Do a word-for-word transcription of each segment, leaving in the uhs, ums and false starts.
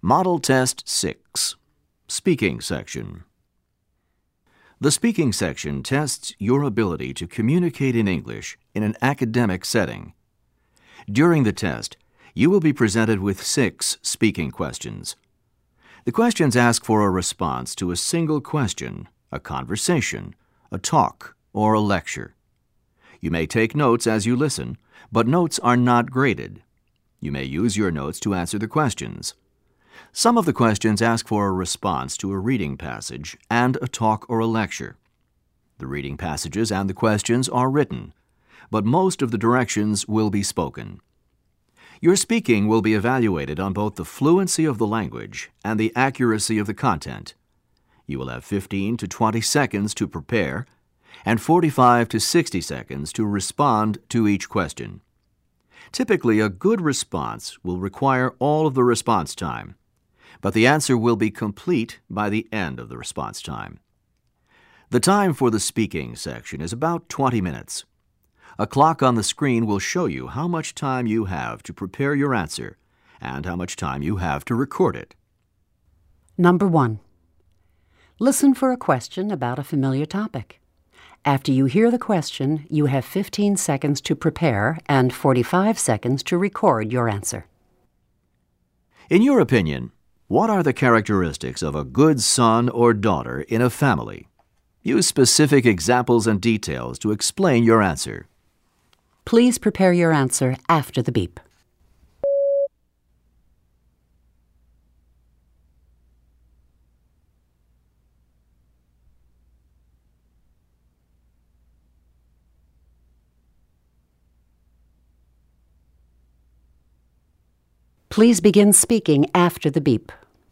Model Test six, Speaking Section. The speaking section tests your ability to communicate in English in an academic setting. During the test, you will be presented with six speaking questions. The questions ask for a response to a single question, a conversation, a talk, or a lecture. You may take notes as you listen, but notes are not graded. You may use your notes to answer the questions. Some of the questions ask for a response to a reading passage and a talk or a lecture. The reading passages and the questions are written, but most of the directions will be spoken. Your speaking will be evaluated on both the fluency of the language and the accuracy of the content. You will have fifteen to twenty seconds to prepare and forty-five to sixty seconds to respond to each question. Typically, a good response will require all of the response time, but the answer will be complete by the end of the response time. The time for the speaking section is about twenty minutes. A clock on the screen will show you how much time you have to prepare your answer and how much time you have to record it. Number one. Listen for a question about a familiar topic. After you hear the question, you have fifteen seconds to prepare and forty-five seconds to record your answer. In your opinion, what are the characteristics of a good son or daughter in a family? Use specific examples and details to explain your answer. Please prepare your answer after the beep. Please begin speaking after the beep.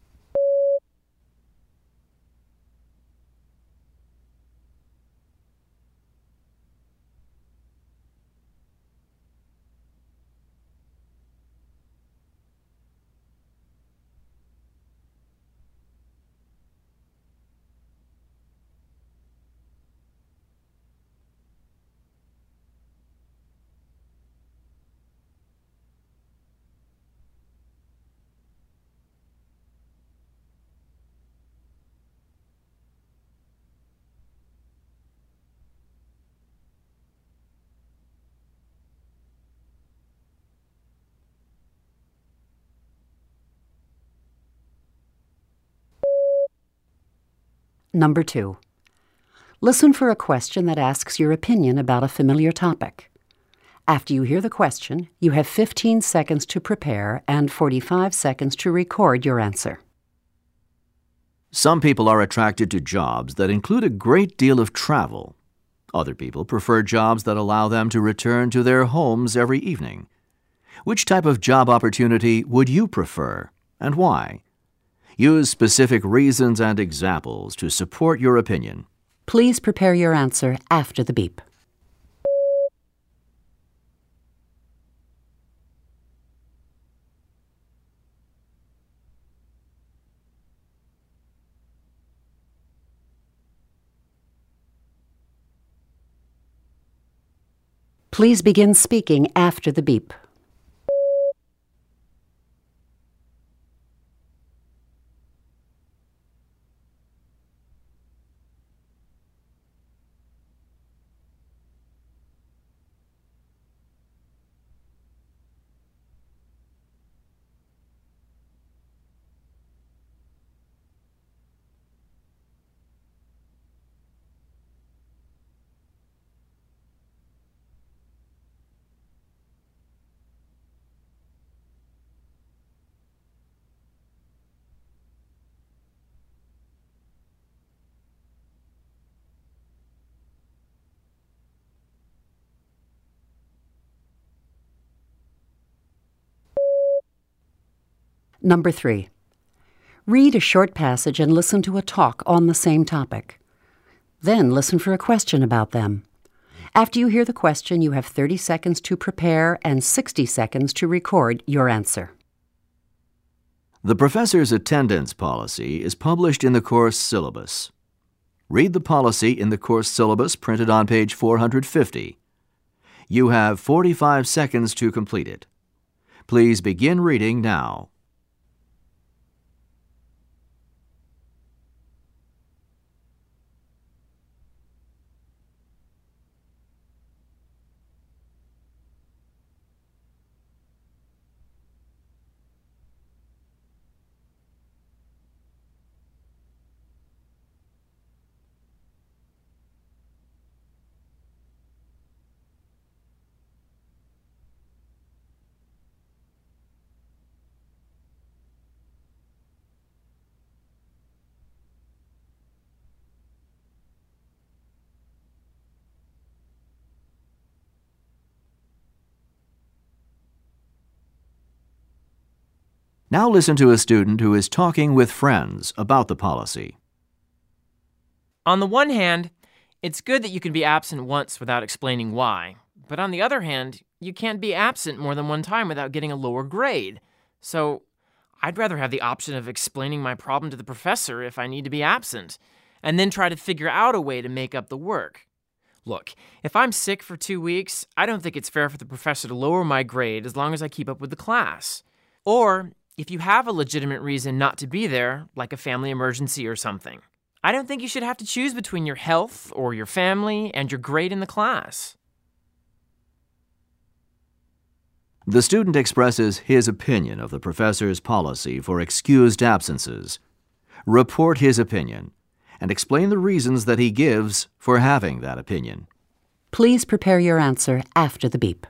Number two. Listen for a question that asks your opinion about a familiar topic. After you hear the question, you have fifteen seconds to prepare and forty-five seconds to record your answer. Some people are attracted to jobs that include a great deal of travel. Other people prefer jobs that allow them to return to their homes every evening. Which type of job opportunity would you prefer, and why? Use specific reasons and examples to support your opinion. Please prepare your answer after the beep. Please begin speaking after the beep. Number three. Read a short passage and listen to a talk on the same topic. Then listen for a question about them. After you hear the question, you have thirty seconds to prepare and sixty seconds to record your answer. The professor's attendance policy is published in the course syllabus. Read the policy in the course syllabus printed on page four hundred fifty. You have forty-five seconds to complete it. Please begin reading now. Now listen to a student who is talking with friends about the policy. On the one hand, it's good that you can be absent once without explaining why. But on the other hand, you can't be absent more than one time without getting a lower grade. So I'd rather have the option of explaining my problem to the professor if I need to be absent, and then try to figure out a way to make up the work. Look, if I'm sick for two weeks, I don't think it's fair for the professor to lower my grade as long as I keep up with the class. Or if you have a legitimate reason not to be there, like a family emergency or something, I don't think you should have to choose between your health or your family and your grade in the class. The student expresses his opinion of the professor's policy for excused absences. Report his opinion and explain the reasons that he gives for having that opinion. Please prepare your answer after the beep.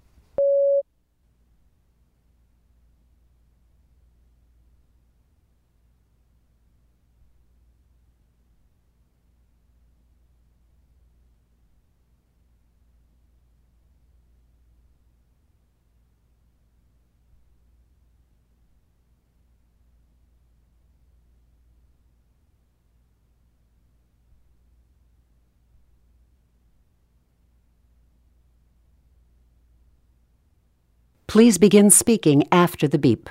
Please begin speaking after the beep.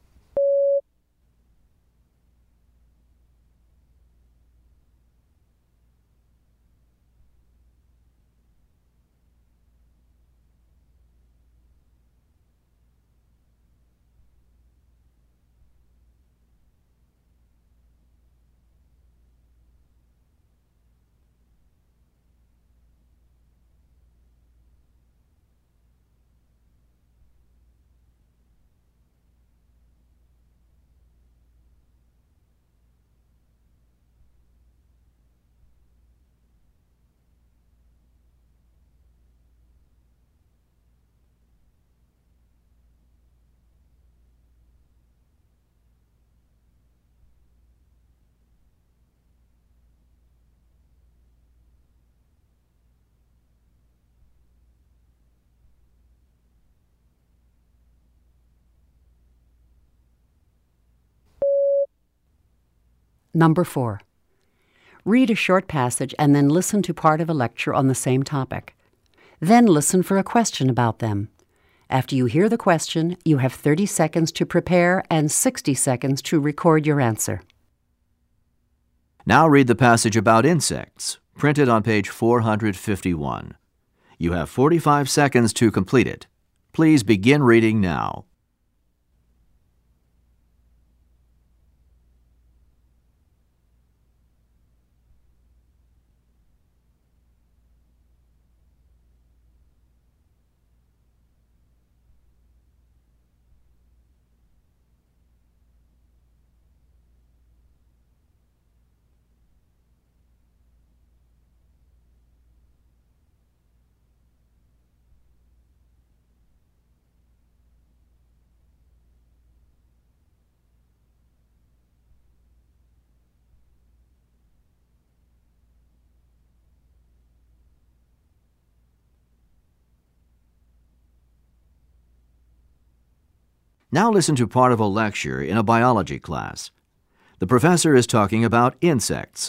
Number four. Read a short passage and then listen to part of a lecture on the same topic. Then listen for a question about them. After you hear the question, you have thirty seconds to prepare and sixty seconds to record your answer. Now read the passage about insects, printed on page four hundred fifty-one. You have forty-five seconds to complete it. Please begin reading now. Now listen to part of a lecture in a biology class. The professor is talking about insects.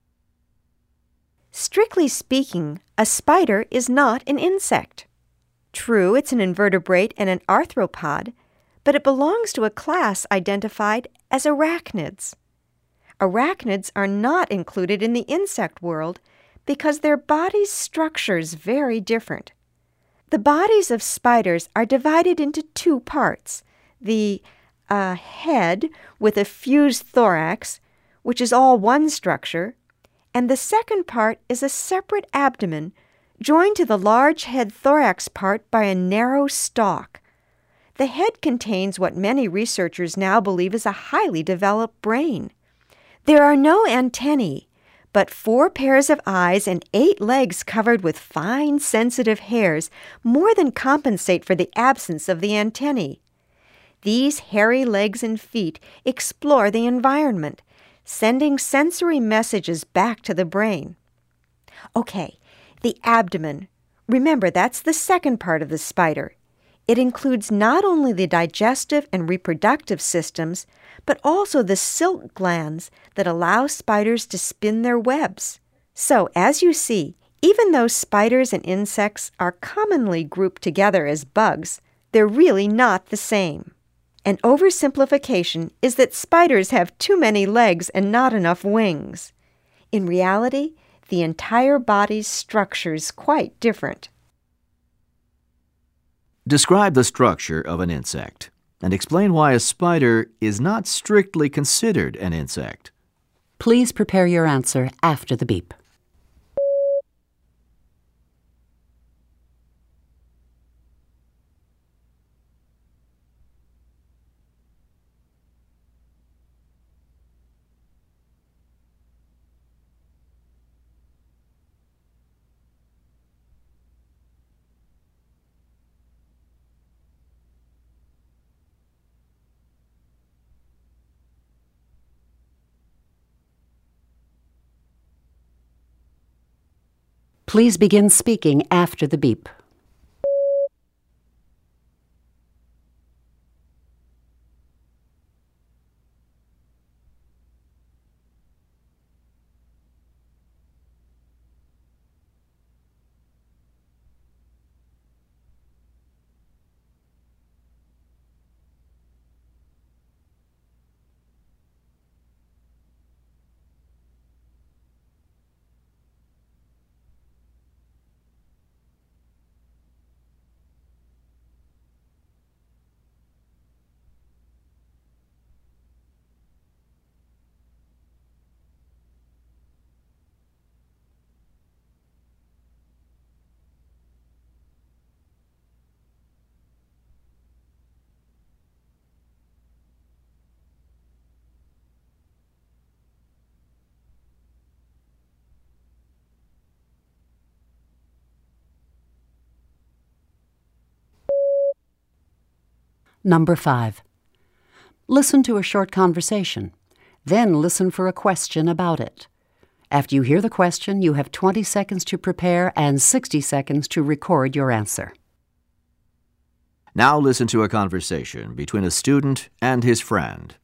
Strictly speaking, a spider is not an insect. True, it's an invertebrate and an arthropod, but it belongs to a class identified as arachnids. Arachnids are not included in the insect world because their body's structure is very different. The bodies of spiders are divided into two parts. The uh, head with a fused thorax, which is all one structure, and the second part is a separate abdomen joined to the large head-thorax part by a narrow stalk. The head contains what many researchers now believe is a highly developed brain. There are no antennae, but four pairs of eyes and eight legs covered with fine, sensitive hairs more than compensate for the absence of the antennae. These hairy legs and feet explore the environment, sending sensory messages back to the brain. Okay, the abdomen. Remember, that's the second part of the spider. It includes not only the digestive and reproductive systems, but also the silk glands that allow spiders to spin their webs. So, as you see, even though spiders and insects are commonly grouped together as bugs, they're really not the same. An oversimplification is that spiders have too many legs and not enough wings. In reality, the entire body's structure is quite different. Describe the structure of an insect and explain why a spider is not strictly considered an insect. Please prepare your answer after the beep. Please begin speaking after the beep. Number five. Listen to a short conversation. Then listen for a question about it. After you hear the question, you have twenty seconds to prepare and sixty seconds to record your answer. Now listen to a conversation between a student and his friend.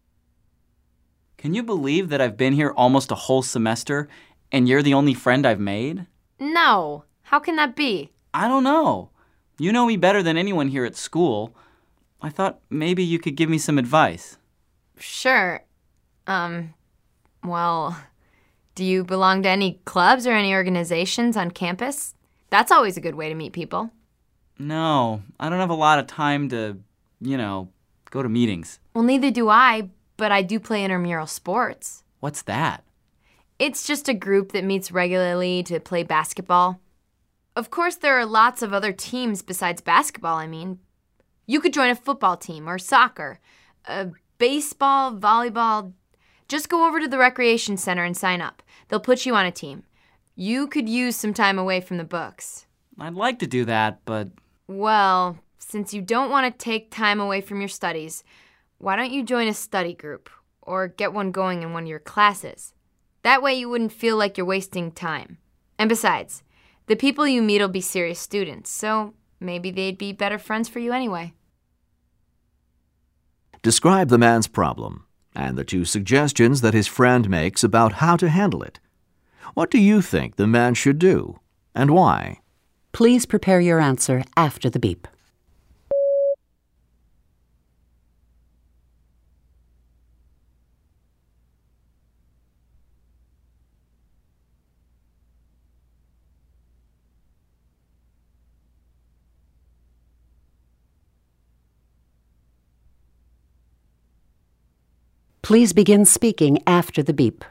Can you believe that I've been here almost a whole semester and you're the only friend I've made? No. How can that be? I don't know. You know me better than anyone here at school. I thought maybe you could give me some advice. Sure. Um, well, do you belong to any clubs or any organizations on campus? That's always a good way to meet people. No, I don't have a lot of time to, you know, go to meetings. Well, neither do I, but I do play intramural sports. What's that? It's just a group that meets regularly to play basketball. Of course, there are lots of other teams besides basketball, I mean. You could join a football team or soccer, uh, baseball, volleyball. Just go over to the recreation center and sign up. They'll put you on a team. You could use some time away from the books. I'd like to do that, but... Well, since you don't want to take time away from your studies, why don't you join a study group or get one going in one of your classes? That way you wouldn't feel like you're wasting time. And besides, the people you meet will be serious students, so maybe they'd be better friends for you anyway. Describe the man's problem and the two suggestions that his friend makes about how to handle it. What do you think the man should do, and why? Please prepare your answer after the beep. Please begin speaking after the beep.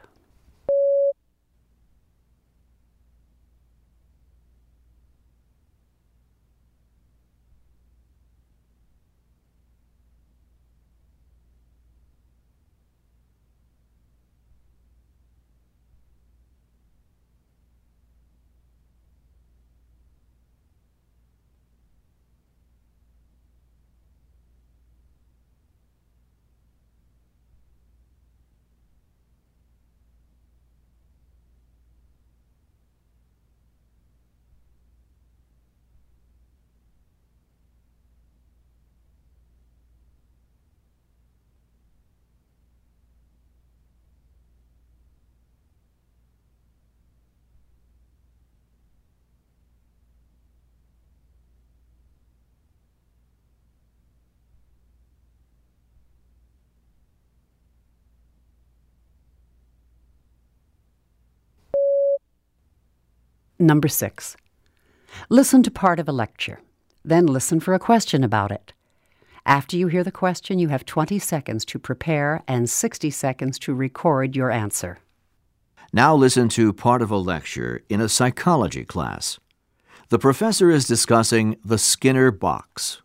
Number six. Listen to part of a lecture. Then listen for a question about it. After you hear the question, you have twenty seconds to prepare and sixty seconds to record your answer. Now listen to part of a lecture in a psychology class. The professor is discussing the Skinner box.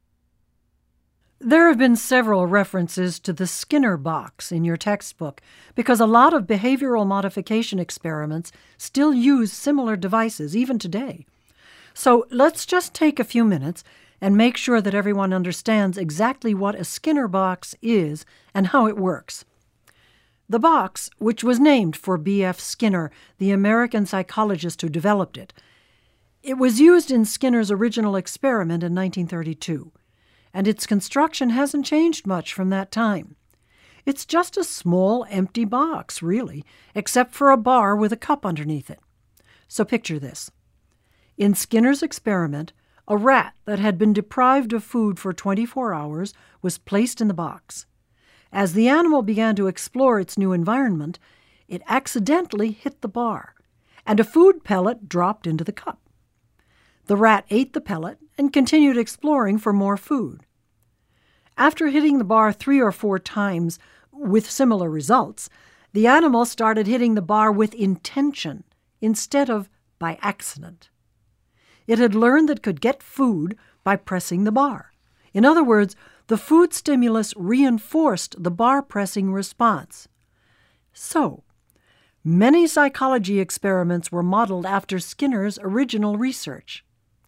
There have been several references to the Skinner box in your textbook because a lot of behavioral modification experiments still use similar devices even today. So let's just take a few minutes and make sure that everyone understands exactly what a Skinner box is and how it works. The box, which was named for B F Skinner, the American psychologist who developed it, it was used in Skinner's original experiment in nineteen thirty-two. And its construction hasn't changed much from that time. It's just a small, empty box, really, except for a bar with a cup underneath it. So picture this. In Skinner's experiment, a rat that had been deprived of food for twenty-four hours was placed in the box. As the animal began to explore its new environment, it accidentally hit the bar, and a food pellet dropped into the cup. The rat ate the pellet and continued exploring for more food. After hitting the bar three or four times with similar results, the animal started hitting the bar with intention instead of by accident. It had learned that it could get food by pressing the bar. In other words, the food stimulus reinforced the bar-pressing response. So, many psychology experiments were modeled after Skinner's original research.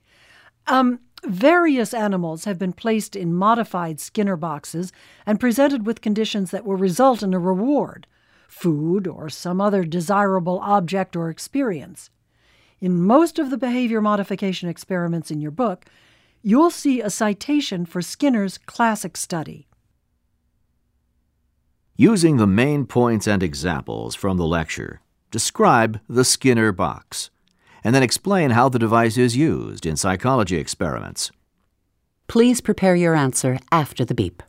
Um, various animals have been placed in modified Skinner boxes and presented with conditions that will result in a reward, food or some other desirable object or experience. In most of the behavior modification experiments in your book, you'll see a citation for Skinner's classic study. Using the main points and examples from the lecture, describe the Skinner box, and then explain how the device is used in psychology experiments. Please prepare your answer after the beep.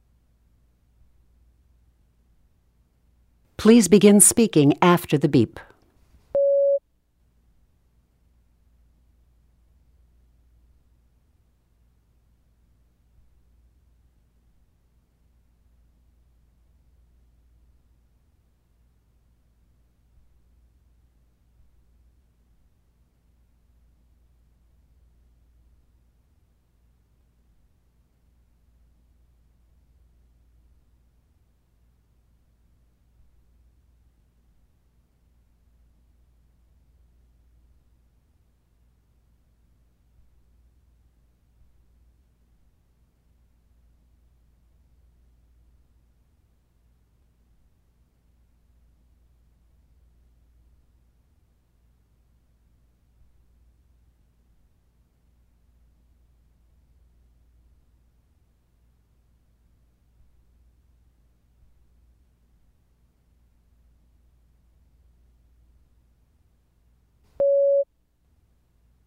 Please begin speaking after the beep.